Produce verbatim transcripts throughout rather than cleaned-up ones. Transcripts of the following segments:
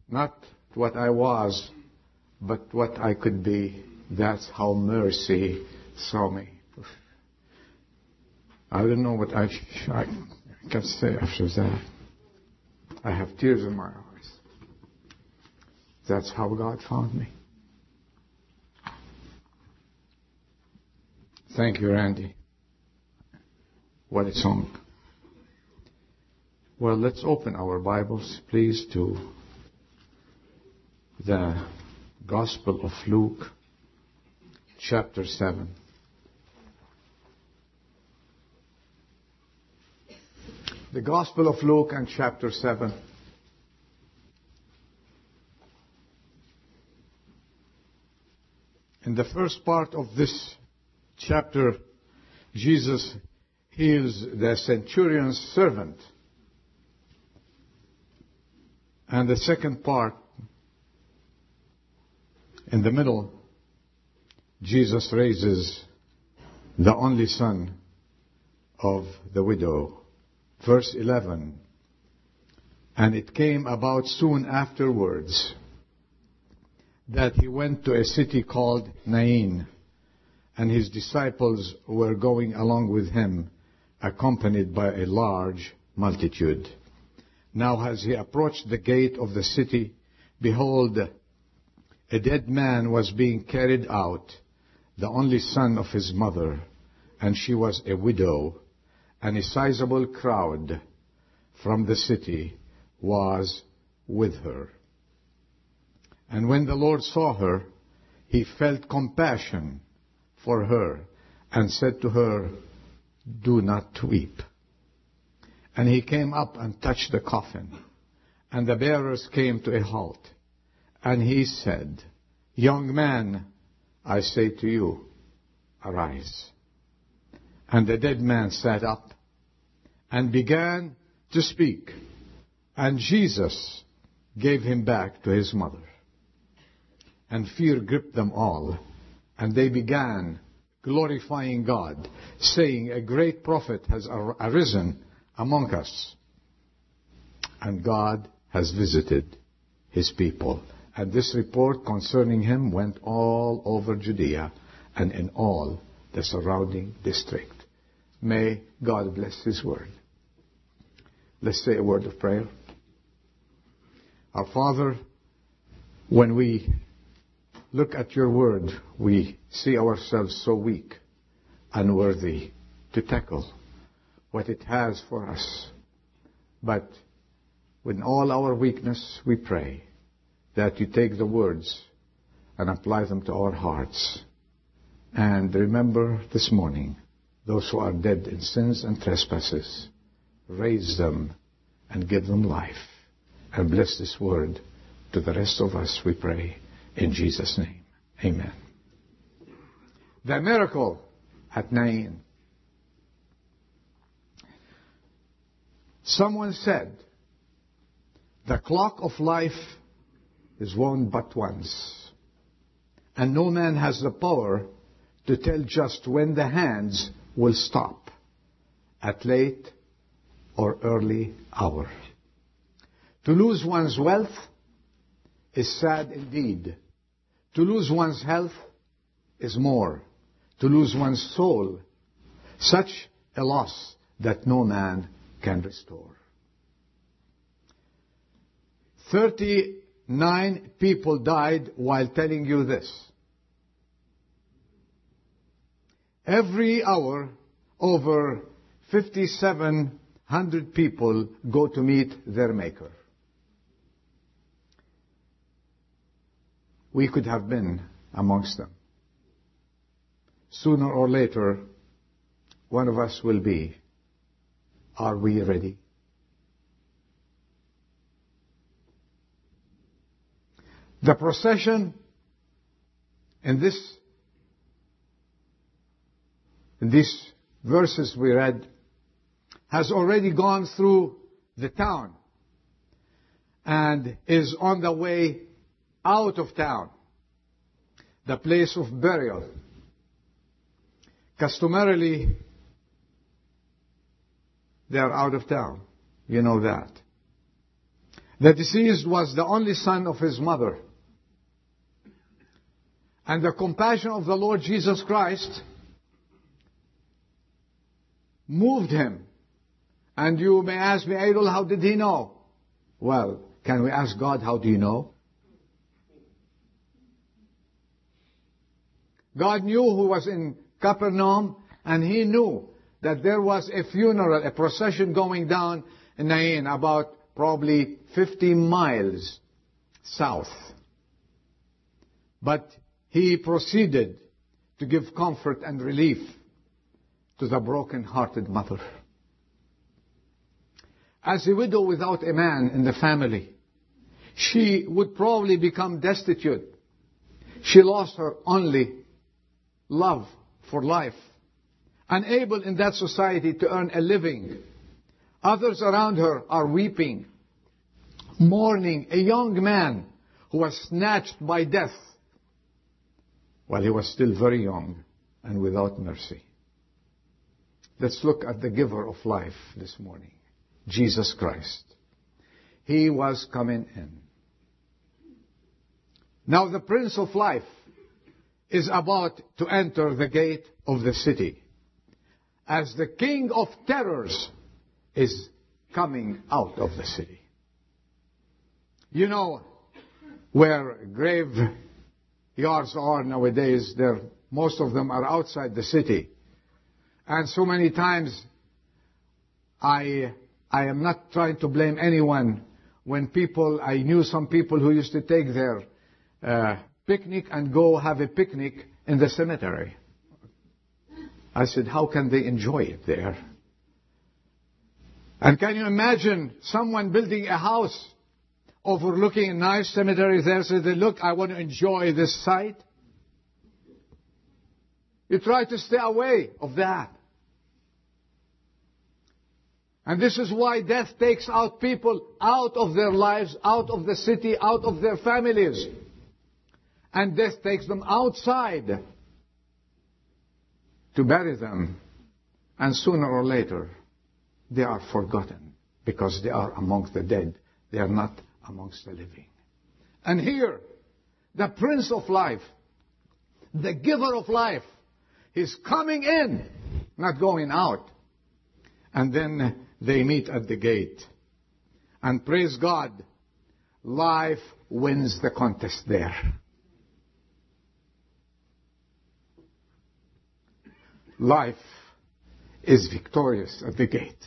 Not what I was, but what I could be. That's how mercy saw me. I don't know what I, I can say after that. I have tears in my eyes. That's how God found me. Thank you, Randy. What a song. Well, let's open our Bibles, please, to the Gospel of Luke, chapter seven. The Gospel of Luke and chapter seven. In the first part of this chapter, Jesus heals the centurion's servant. And the second part, in the middle, Jesus raises the only son of the widow. Verse eleven. And it came about soon afterwards that he went to a city called Nain, and his disciples were going along with him, accompanied by a large multitude. Now as he approached the gate of the city, behold, a dead man was being carried out, the only son of his mother, and she was a widow, and a sizable crowd from the city was with her. And when the Lord saw her, he felt compassion for her, and said to her, do not weep. And he came up and touched the coffin, and the bearers came to a halt. And he said, young man, I say to you, arise. And the dead man sat up and began to speak. And Jesus gave him back to his mother. And fear gripped them all. And they began glorifying God, saying, a great prophet has arisen among us. And God has visited his people. And this report concerning him went all over Judea and in all the surrounding district. May God bless his word. Let's say a word of prayer. Our Father, when we look at your word, we see ourselves so weak, unworthy to tackle what it has for us. But with all our weakness, we pray that you take the words and apply them to our hearts. And remember this morning, those who are dead in sins and trespasses, raise them and give them life. And bless this word to the rest of us, we pray, in Jesus' name. Amen. The miracle at Nain. Someone said, the clock of life is wound but once, and no man has the power to tell just when the hands will stop, at late or early hour. To lose one's wealth is sad indeed. To lose one's health is more. To lose one's soul, such a loss that no man can restore. Thirty-nine people died while telling you this. Every hour, over fifty-seven hundred people go to meet their Maker. We could have been amongst them. Sooner or later, one of us will be. Are we ready? The procession in this, in these verses we read, has already gone through the town and is on the way out of town, the place of burial. Customarily, they are out of town. You know that. The deceased was the only son of his mother. And the compassion of the Lord Jesus Christ moved him. And you may ask me, Adol, how did he know? Well, can we ask God, how do you know? God knew who was in Capernaum, and he knew that there was a funeral, a procession going down in Nain, about probably fifty miles south. But he proceeded to give comfort and relief to the broken-hearted mother. As a widow without a man in the family, she would probably become destitute. She lost her only love for life, unable in that society to earn a living. Others around her are weeping, mourning a young man who was snatched by death while he was still very young and without mercy. Let's look at the giver of life this morning, Jesus Christ. He was coming in. Now the Prince of Life is about to enter the gate of the city, as the King of Terrors is coming out of the city. You know, where graveyards are nowadays, there, most of them are outside the city. And so many times, I, I am not trying to blame anyone when people, I knew some people who used to take their uh, picnic and go have a picnic in the cemetery. I said, how can they enjoy it there? And can you imagine someone building a house overlooking a nice cemetery there, so they look, I want to enjoy this site? You try to stay away of that. And this is why death takes out people out of their lives, out of the city, out of their families. And death takes them outside to bury them. And sooner or later, they are forgotten because they are amongst the dead. They are not amongst the living. And here, the Prince of Life, the giver of life, is coming in, not going out. And then they meet at the gate. And praise God, life wins the contest there. Life is victorious at the gate.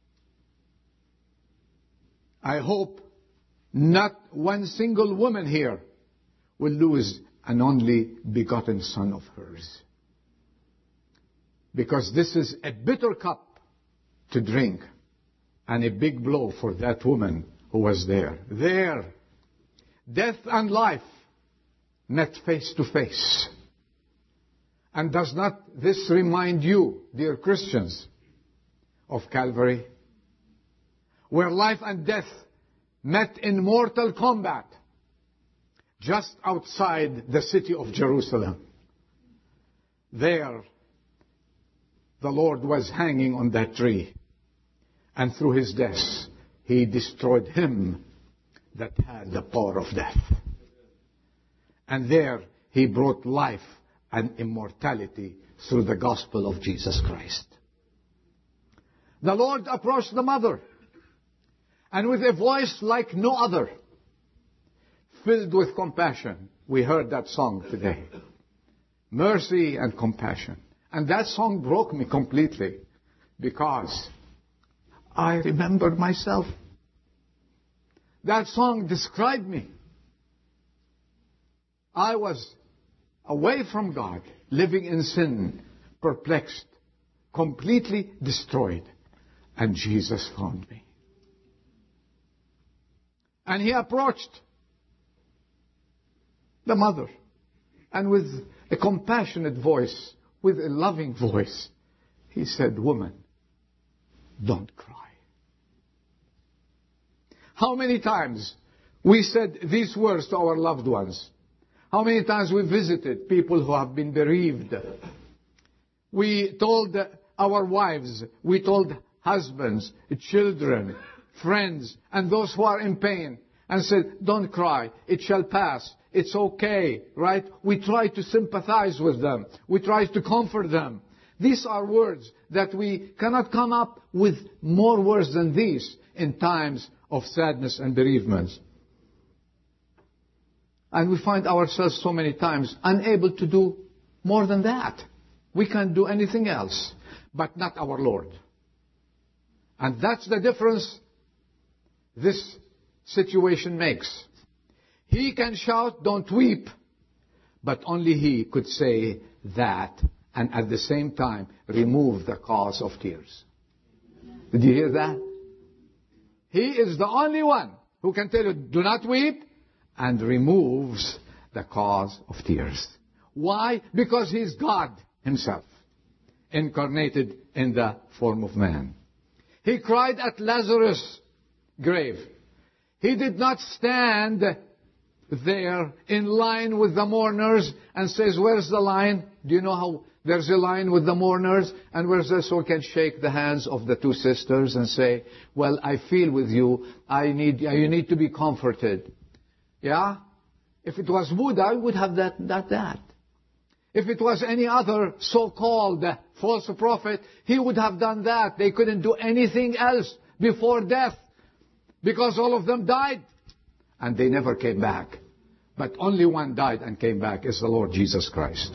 I hope not one single woman here will lose an only begotten son of hers. Because this is a bitter cup to drink and a big blow for that woman who was there. There, death and life met face to face. And does not this remind you, dear Christians, of Calvary? Where life and death met in mortal combat just outside the city of Jerusalem. There, the Lord was hanging on that tree. And through his death, he destroyed him that had the power of death. And there, he brought life and immortality through the gospel of Jesus Christ. The Lord approached the mother, and with a voice like no other, filled with compassion. We heard that song today. Mercy and compassion. And that song broke me completely, because I remembered myself. That song described me. I was away from God, living in sin, perplexed, completely destroyed. And Jesus found me. And he approached the mother, and with a compassionate voice, with a loving voice, he said, "Woman, don't cry." How many times we said these words to our loved ones? How many times we visited people who have been bereaved? We told our wives, we told husbands, children, friends, and those who are in pain, and said, don't cry, it shall pass, it's okay, right? We try to sympathize with them. We try to comfort them. These are words that we cannot come up with more words than these in times of sadness and bereavement. And we find ourselves so many times unable to do more than that. We can't do anything else, but not our Lord. And that's the difference this situation makes. He can shout, don't weep, but only He could say that and at the same time remove the cause of tears. Did you hear that? He is the only one who can tell you, do not weep, and removes the cause of tears. Why? Because He's God Himself, incarnated in the form of man. He cried at Lazarus' grave. He did not stand there in line with the mourners and says, where's the line? Do you know how there's a line with the mourners? And where's the soul can shake the hands of the two sisters and say, well, I feel with you. I need, you need to be comforted. Yeah? If it was Buddha, I would have that, that, that. If it was any other so-called false prophet, he would have done that. They couldn't do anything else before death because all of them died and they never came back. But only one died and came back is the Lord Jesus Christ.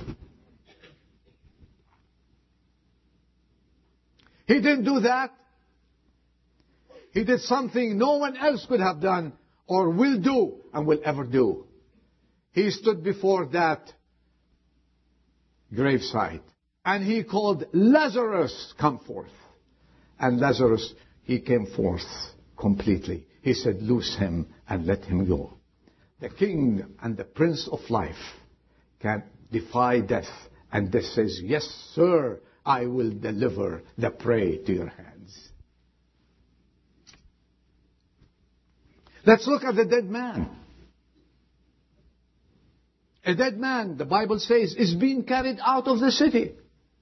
He didn't do that. He did something no one else could have done or will do and will ever do. He stood before that gravesite and He called Lazarus, come forth. And Lazarus, he came forth completely. He said, loose him and let him go. The King and the Prince of Life can defy death. And death says, yes, sir, I will deliver the prey to your hands. Let's look at the dead man. A dead man, the Bible says, is being carried out of the city.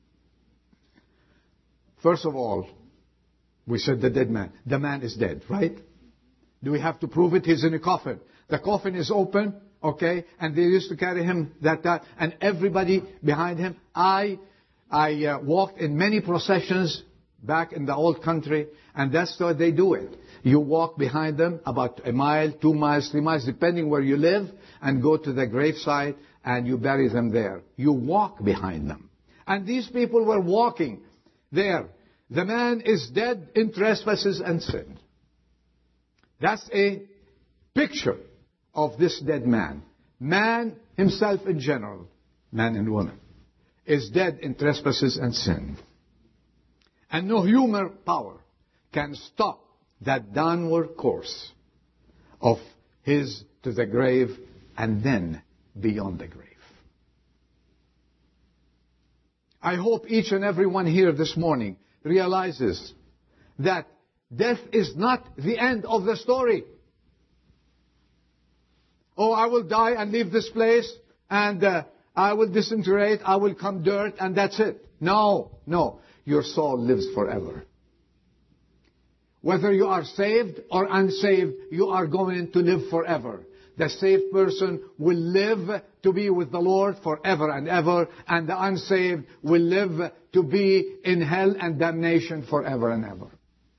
First of all, we said the dead man. The man is dead, right? Do we have to prove it? He's in a coffin. The coffin is open, okay? And they used to carry him that, that, and everybody behind him. I, I uh, walked in many processions back in the old country, and that's how they do it. You walk behind them about a mile, two miles, three miles, depending where you live, and go to the gravesite, and you bury them there. You walk behind them. And these people were walking there. The man is dead in trespasses and sin. That's a picture of this dead man. Man himself in general, man and woman, is dead in trespasses and sin. And no human power can stop that downward course of his to the grave and then beyond the grave. I hope each and every one here this morning realizes that death is not the end of the story. Oh, I will die and leave this place and uh, I will disintegrate, I will come dirt and that's it. No, no. Your soul lives forever. Whether you are saved or unsaved, you are going to live forever. The saved person will live to be with the Lord forever and ever, and the unsaved will live to be in hell and damnation forever and ever.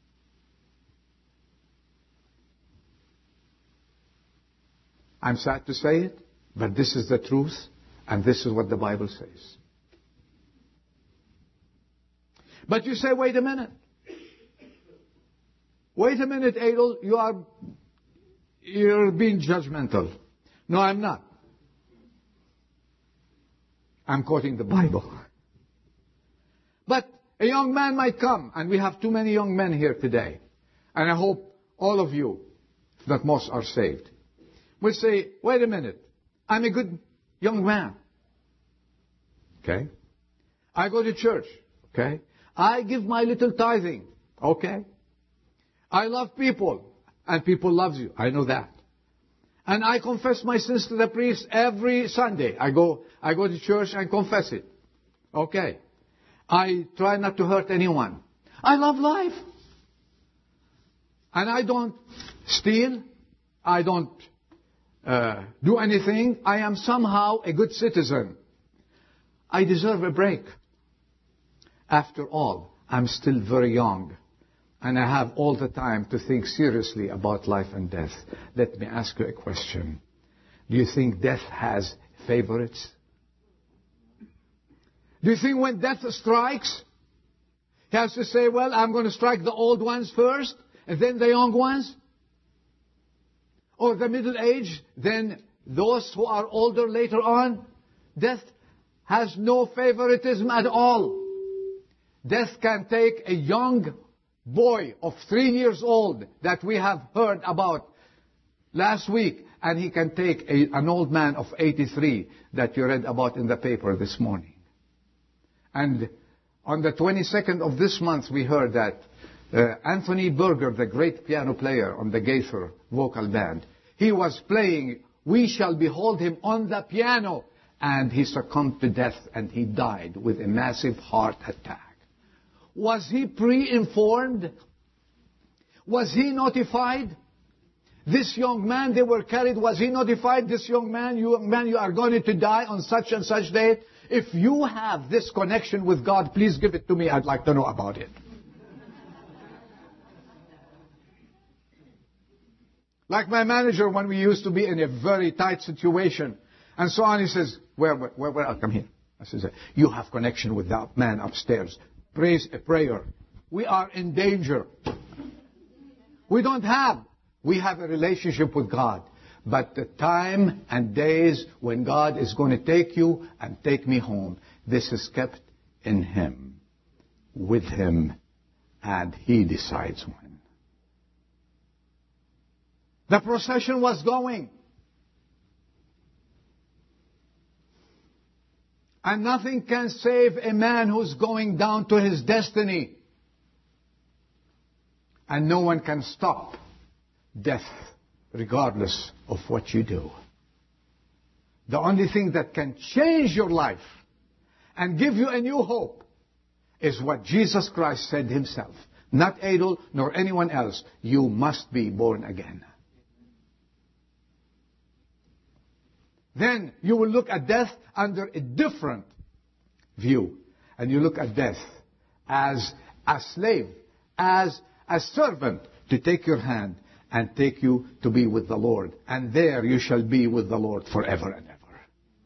I'm sad to say it, but this is the truth, and this is what the Bible says. But you say, wait a minute. Wait a minute, Adel, you are, you're being judgmental. No, I'm not. I'm quoting the Bible. But a young man might come, and we have too many young men here today. And I hope all of you, if not most, are saved. Will say, wait a minute, I'm a good young man. Okay? I go to church. Okay? I give my little tithing. Okay? I love people. And people love you. I know that. And I confess my sins to the priest every Sunday. I go, I go to church and confess it. Okay? I try not to hurt anyone. I love life. And I don't steal. I don't uh, do anything. I am somehow a good citizen. I deserve a break. After all, I'm still very young, and I have all the time to think seriously about life and death. Let me ask you a question. Do you think death has favorites? Do you think when death strikes, he has to say, well, I'm going to strike the old ones first, and then the young ones? Or the middle age, then those who are older later on? Death has no favoritism at all. Death can take a young boy of three years old that we have heard about last week, and he can take a, an old man of eighty-three that you read about in the paper this morning. And on the twenty-second of this month, we heard that uh, Anthony Berger, the great piano player on the Gaither vocal band, he was playing We Shall Behold Him on the piano, and he succumbed to death, and he died with a massive heart attack. Was he pre-informed? Was he notified? This young man they were carried, was he notified? This young man, you young man, you are going to die on such and such date. If you have this connection with God, please give it to me. I'd like to know about it. Like my manager, when we used to be in a very tight situation, and so on, he says, where, where, where, where? I'll come here. I says, you have connection with that man upstairs. Praise a prayer. We are in danger. We don't have. We have a relationship with God. But the time and days when God is going to take you and take me home, this is kept in Him, with Him, and He decides when. The procession was going. And nothing can save a man who's going down to his destiny. And no one can stop death, regardless of what you do. The only thing that can change your life and give you a new hope is what Jesus Christ said Himself. Not Adol nor anyone else. You must be born again. Then you will look at death under a different view. And you look at death as a slave, as a servant to take your hand and take you to be with the Lord. And there you shall be with the Lord forever and ever.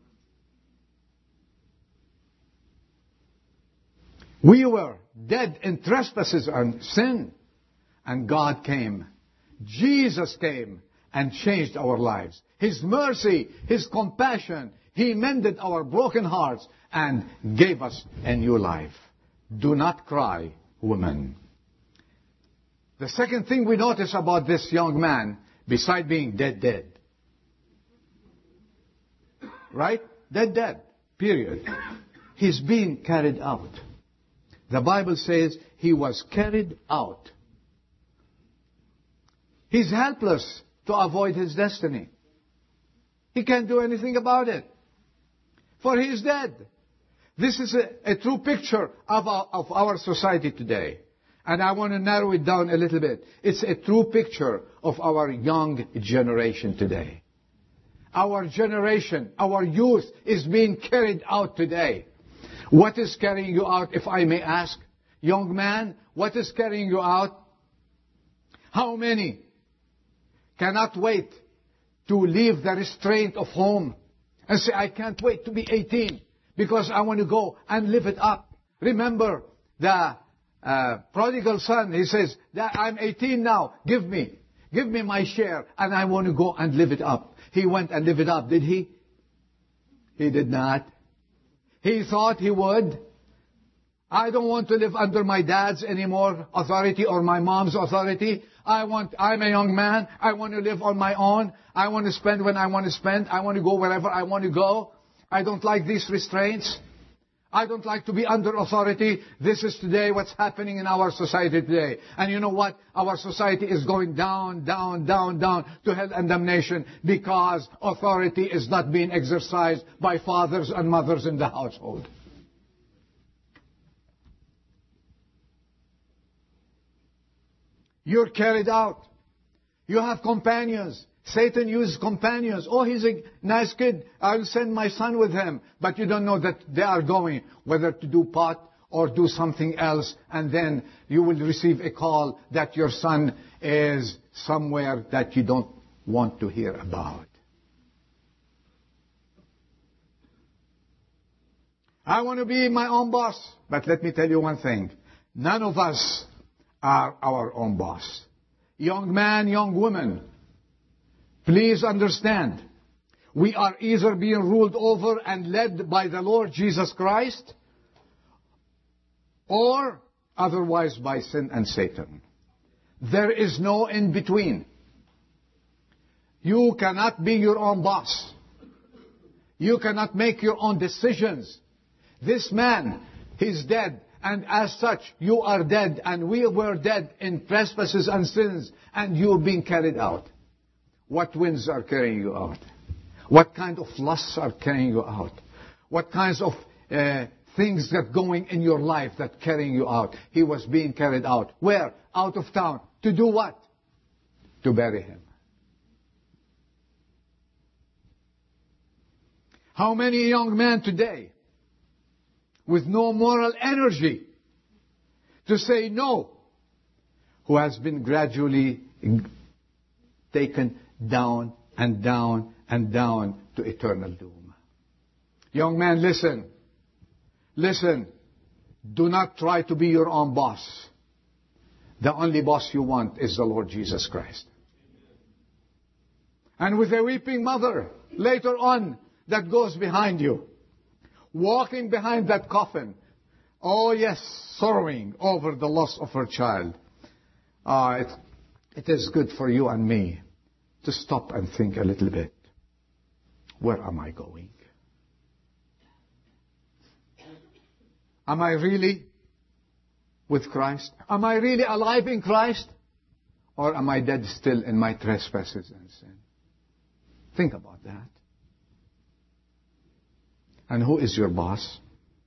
We were dead in trespasses and sin. And God came. Jesus came and changed our lives. His mercy, His compassion, He mended our broken hearts and gave us a new life. Do not cry, woman. The second thing we notice about this young man, beside being dead, dead. Right? Dead, dead. Period. He's being carried out. The Bible says he was carried out. He's helpless to avoid his destiny. He can't do anything about it. For he is dead. This is a, a true picture of our, of our society today. And I want to narrow it down a little bit. It's a true picture of our young generation today. Our generation, our youth is being carried out today. What is carrying you out, if I may ask? Young man, what is carrying you out? How many cannot wait to leave the restraint of home and say, I can't wait to be eighteen because I want to go and live it up. Remember the uh, prodigal son, he says, I'm eighteen now, give me, give me my share and I want to go and live it up. He went and lived it up, did he? He did not. He thought he would. I don't want to live under my dad's anymore authority or my mom's authority. I want, I'm a young man. I want to live on my own. I want to spend when I want to spend. I want to go wherever I want to go. I don't like these restraints. I don't like to be under authority. This is today what's happening in our society today. And you know what? Our society is going down, down, down, down to hell and damnation because authority is not being exercised by fathers and mothers in the household. You're carried out. You have companions. Satan uses companions. Oh, he's a nice kid. I'll send my son with him. But you don't know that they are going, whether to do pot or do something else. And then you will receive a call that your son is somewhere that you don't want to hear about. I want to be my own boss. But let me tell you one thing. None of us are our own boss. Young man, young woman, please understand. We are either being ruled over and led by the Lord Jesus Christ, or otherwise by sin and Satan. There is no in between. You cannot be your own boss. You cannot make your own decisions. This man, he's dead. And as such, you are dead. And we were dead in trespasses and sins. And you're being carried out. What winds are carrying you out? What kind of lusts are carrying you out? What kinds of uh, things that going in your life that carrying you out? He was being carried out. Where? Out of town. To do what? To bury him. How many young men today with no moral energy to say no, who has been gradually taken down and down and down to eternal doom? Young man, listen. Listen. Do not try to be your own boss. The only boss you want is the Lord Jesus Christ. And with a weeping mother later on that goes behind you, walking behind that coffin, oh yes, sorrowing over the loss of her child. Uh, it, it is good for you and me to stop and think a little bit. Where am I going? Am I really with Christ? Am I really alive in Christ? Or am I dead still in my trespasses and sin? Think about that. And who is your boss?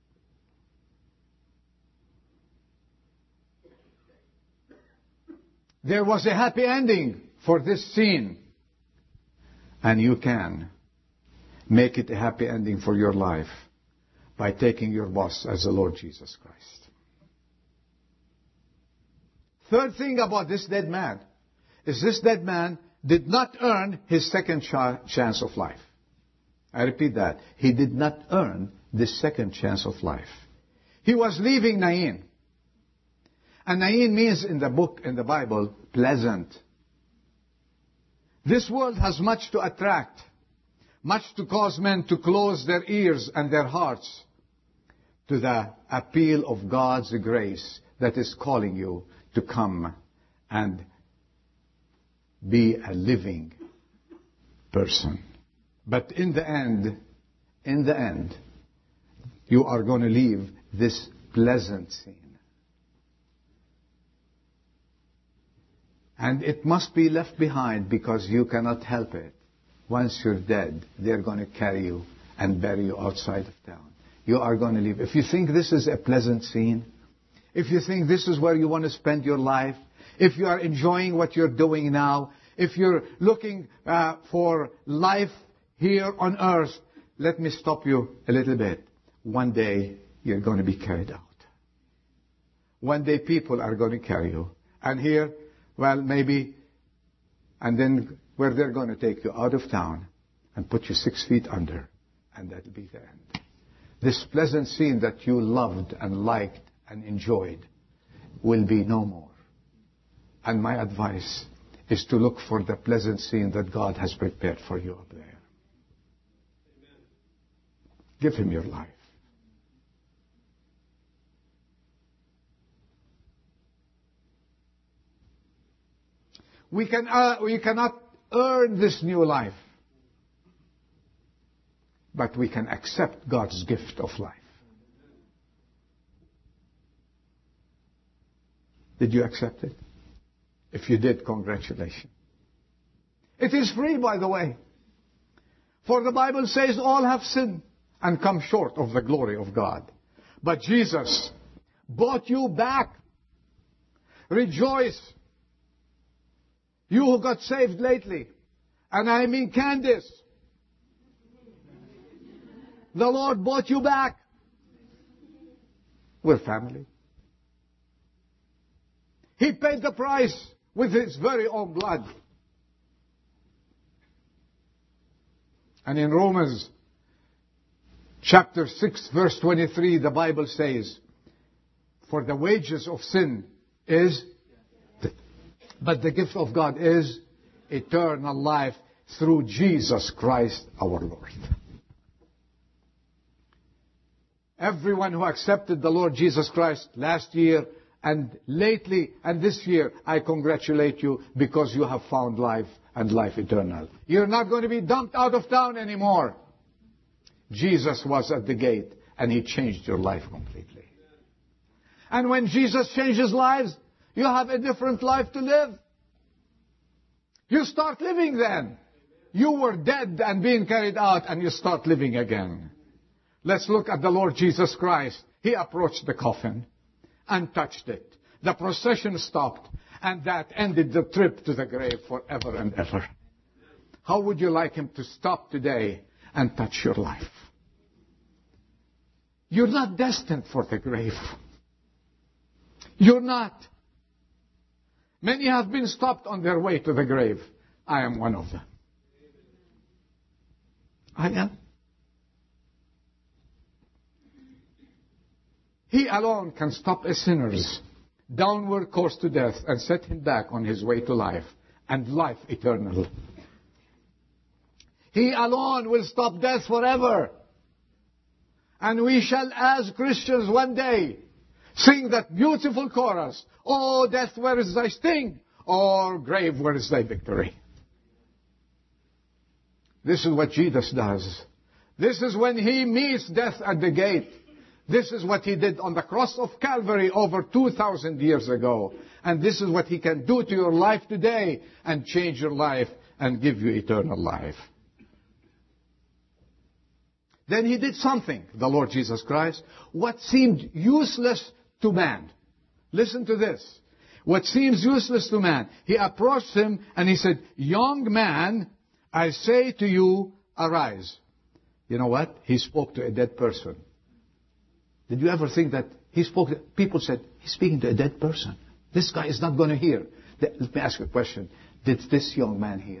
There was a happy ending for this scene. And you can make it a happy ending for your life by taking your boss as the Lord Jesus Christ. Third thing about this dead man is this dead man did not earn his second ch- chance of life. I repeat that. He did not earn this second chance of life. He was leaving Nain. And Nain means in the book, in the Bible, pleasant. This world has much to attract, much to cause men to close their ears and their hearts to the appeal of God's grace that is calling you to come and be a living person. But in the end, in the end, you are going to leave this pleasant scene. And it must be left behind because you cannot help it. Once you're dead, they're going to carry you and bury you outside of town. You are going to leave. If you think this is a pleasant scene, if you think this is where you want to spend your life, if you are enjoying what you're doing now, if you're looking uh, for life here on earth, let me stop you a little bit. One day, you're going to be carried out. One day, people are going to carry you. And here, well, maybe, and then where they're going to take you out of town and put you six feet under, and that'll be the end. This pleasant scene that you loved and liked and enjoyed will be no more. And my advice is to look for the pleasant scene that God has prepared for you up there. Give Him your life. We can uh, we cannot earn this new life, but we can accept God's gift of life. Did you accept it? If you did, congratulations. It is free, by the way. For the Bible says all have sinned and come short of the glory of God. But Jesus bought you back. Rejoice. You who got saved lately And I mean Candace. The Lord bought you back. We're family. He paid the price with His very own blood. And in Romans chapter six, verse twenty-three, the Bible says, for the wages of sin is, but the gift of God is eternal life through Jesus Christ our Lord. Everyone who accepted the Lord Jesus Christ last year and lately and this year, I congratulate you because you have found life and life eternal. You're not going to be dumped out of town anymore. Jesus was at the gate and He changed your life completely. And when Jesus changes lives, you have a different life to live. You start living then. You were dead and being carried out, and you start living again. Let's look at the Lord Jesus Christ. He approached the coffin and touched it. The procession stopped, and that ended the trip to the grave forever and ever. How would you like Him to stop today and touch your life? You're not destined for the grave. You're not. Many have been stopped on their way to the grave. I am one of them. I am. He alone can stop a sinner's downward course to death and set him back on his way to life and life eternal. He alone will stop death forever. And we shall, as Christians, one day sing that beautiful chorus, "Oh, death, where is thy sting? Or grave, where is thy victory?" This is what Jesus does. This is when He meets death at the gate. This is what He did on the cross of Calvary over two thousand years ago. And this is what He can do to your life today and change your life and give you eternal life. Then He did something, the Lord Jesus Christ, what seemed useless to man. Listen to this. What seems useless to man. He approached him and He said, "Young man, I say to you, arise." You know what? He spoke to a dead person. Did you ever think that He spoke to, people said, "He's speaking to a dead person. This guy is not going to hear." Let me ask you a question. Did this young man hear?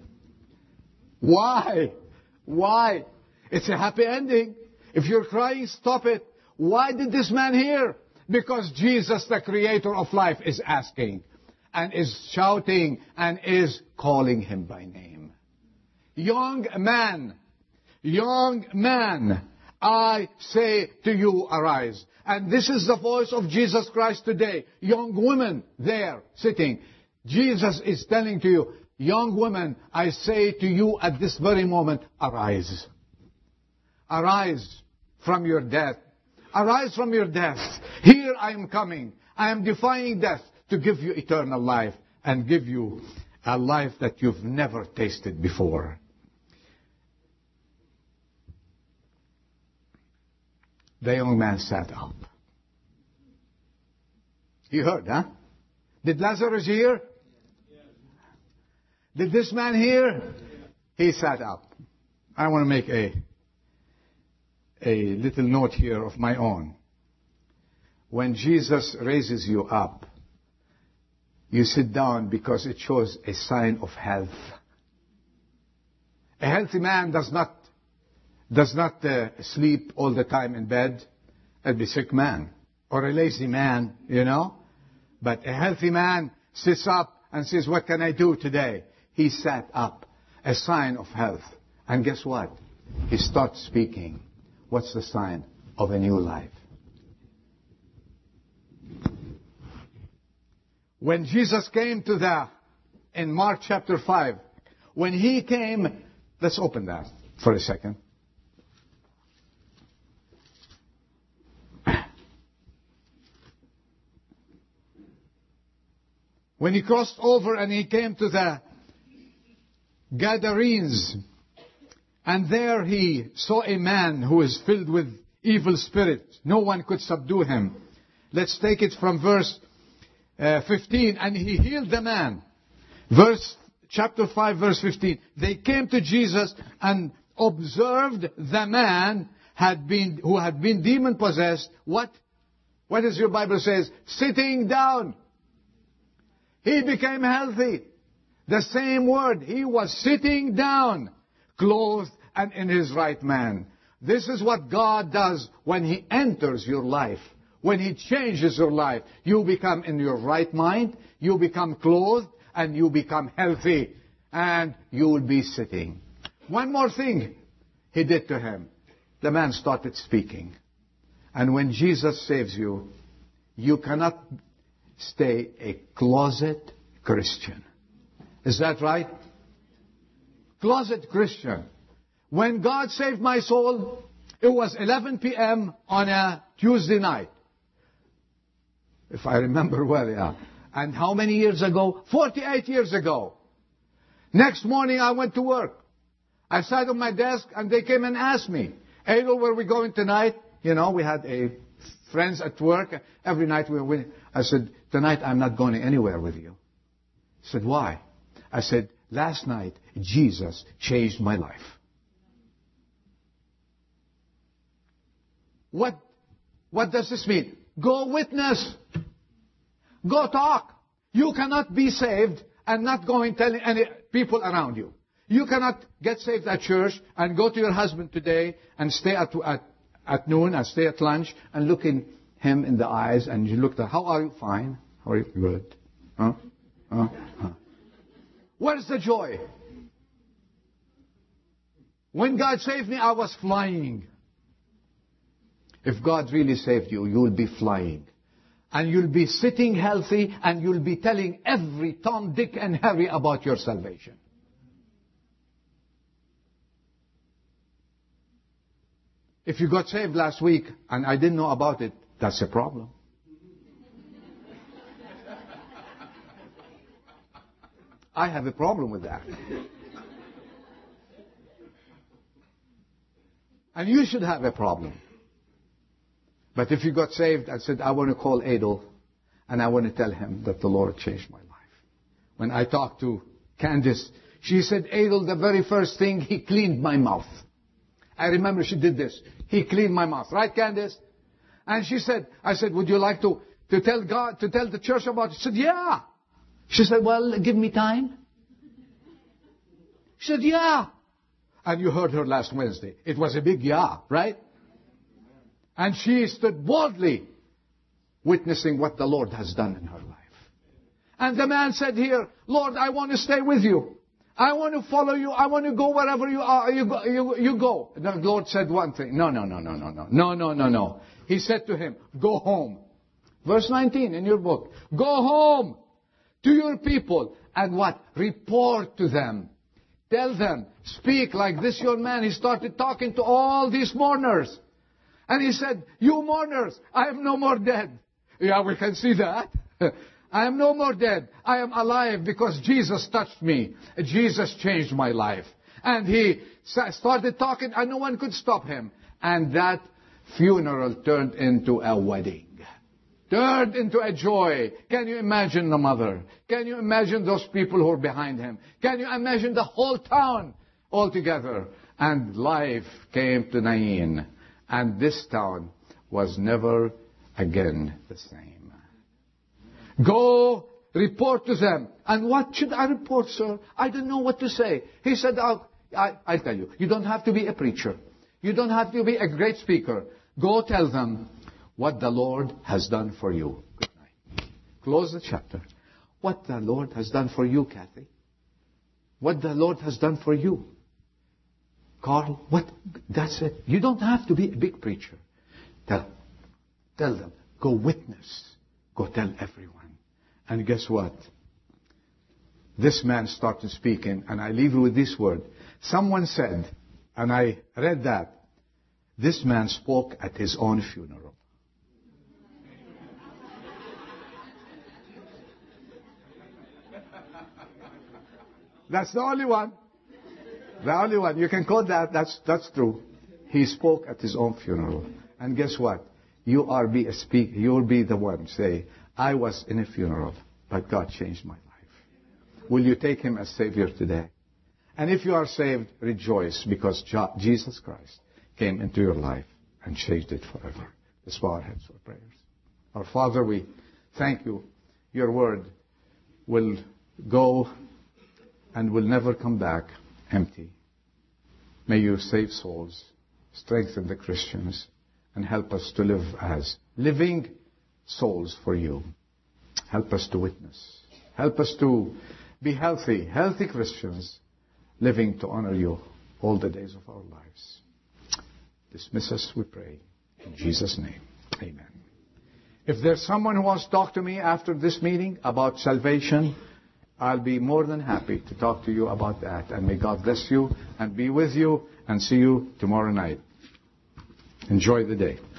Why? Why? It's a happy ending. If you're crying, stop it. Why did this man hear? Because Jesus, the creator of life, is asking and is shouting and is calling him by name. Young man, young man, I say to you, arise. And this is the voice of Jesus Christ today. Young woman there sitting. Jesus is telling to you, young woman, I say to you at this very moment, arise. Arise from your death. Arise from your death. Here I am coming. I am defying death to give you eternal life and give you a life that you've never tasted before. The young man sat up. He heard, huh? Did Lazarus hear? Did this man hear? He sat up. I want to make a a little note here of my own. When Jesus raises you up, you sit down because it shows a sign of health. A healthy man does not does not uh, sleep all the time in bed. That'd be a sick man. Or a lazy man, you know. But a healthy man sits up and says, "What can I do today?" He sat up. A sign of health. And guess what? He starts speaking. What's the sign of a new life? When Jesus came to the, in Mark chapter five, when He came, let's open that for a second. When He crossed over and He came to the Gadarenes, and there He saw a man who is filled with evil spirits. No one could subdue him. Let's take it from verse uh, fifteen. And He healed the man. Verse chapter five, verse fifteen. They came to Jesus and observed the man had been, who had been demon-possessed. What? What does your Bible says? Sitting down. He became healthy. The same word. He was sitting down, clothed and in his right man. This is what God does when He enters your life. When He changes your life. You become in your right mind. You become clothed and you become healthy. And you will be sitting. One more thing He did to him. The man started speaking. And when Jesus saves you, you cannot stay a closet Christian. Is that right? Closet Christian. When God saved my soul, it was eleven p.m. on a Tuesday night. If I remember well, yeah. And how many years ago? forty-eight years ago. Next morning I went to work. I sat on my desk and they came and asked me, Adel, where are we going tonight? You know, we had a friends at work. Every night we were. I said, tonight I'm not going anywhere with you. He said, why? I said, last night Jesus changed my life. What, what does this mean? Go witness. Go talk. You cannot be saved and not go and tell any people around you. You cannot get saved at church and go to your husband today and stay at, at, at noon and stay at lunch and look in him in the eyes and you look at, how are you? Fine. How are you? Good. Huh? Huh? Huh? Where's the joy? When God saved me, I was flying. If God really saved you, you'll be flying. And you'll be sitting healthy and you'll be telling every Tom, Dick and Harry about your salvation. If you got saved last week and I didn't know about it, that's a problem. I have a problem with that. And you should have a problem. But if you got saved and said, I want to call Adel and I want to tell him that the Lord changed my life. When I talked to Candace, she said, Adel, the very first thing, he cleaned my mouth. I remember she did this. He cleaned my mouth. Right, Candace? And she said, I said, would you like to, to tell God, to tell the church about it? She said, yeah. She said, well, give me time. She said, yeah. And you heard her last Wednesday. It was a big yeah, right? And she stood boldly witnessing what the Lord has done in her life. And the man said here, Lord, I want to stay with you. I want to follow you. I want to go wherever you are. You go. You, you go. And the Lord said one thing. No, no, no, no, no, no. No, no, no, no. He said to him, go home. Verse nineteen in your book. Go home to your people and what? Report to them. Tell them. Speak like this young man. He started talking to all these mourners. And he said, you mourners, I am no more dead. Yeah, we can see that. I am no more dead. I am alive because Jesus touched me. Jesus changed my life. And he started talking and no one could stop him. And that funeral turned into a wedding. Turned into a joy. Can you imagine the mother? Can you imagine those people who are behind him? Can you imagine the whole town all together? And life came to Nain. And this town was never again the same. Go report to them. And what should I report, sir? I don't know what to say. He said, I'll, I, I'll tell you. You don't have to be a preacher. You don't have to be a great speaker. Go tell them what the Lord has done for you. Good night. Close the chapter. What the Lord has done for you, Kathy. What the Lord has done for you. Carl, what? That's it. You don't have to be a big preacher. Tell, tell them. Go witness. Go tell everyone. And guess what? This man started speaking, and I leave you with this word. Someone said, and I read that, this man spoke at his own funeral. That's the only one. The only one. You can quote that. That's, that's true. He spoke at his own funeral. And guess what? You are be a speaker. You'll be the one say, I was in a funeral, but God changed my life. Will you take him as Savior today? And if you are saved, rejoice because Jesus Christ came into your life and changed it forever. Let's bow our heads for prayers. Our Father, we thank you. Your word will go and will never come back empty. May you save souls, strengthen the Christians, and help us to live as living souls for you. Help us to witness. Help us to be healthy, healthy Christians, living to honor you all the days of our lives. Dismiss us, we pray. In Jesus' name, amen. If there's someone who wants to talk to me after this meeting about salvation, I'll be more than happy to talk to you about that. And may God bless you and be with you and see you tomorrow night. Enjoy the day.